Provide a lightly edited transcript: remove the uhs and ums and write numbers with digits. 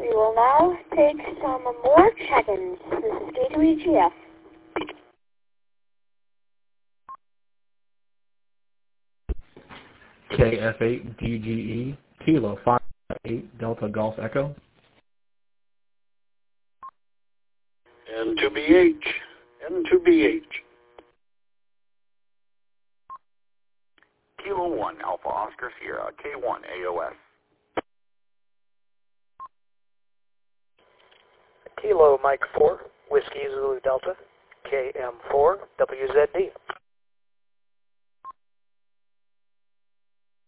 We will now take some more check-ins. This is K2EGF. KF8DGE, Kilo 58 Delta Golf Echo. N2BH. Kilo 1 Alpha Oscar Sierra, K1 AOS. Kilo Mike 4, Whiskey Zulu Delta, KM4 WZD.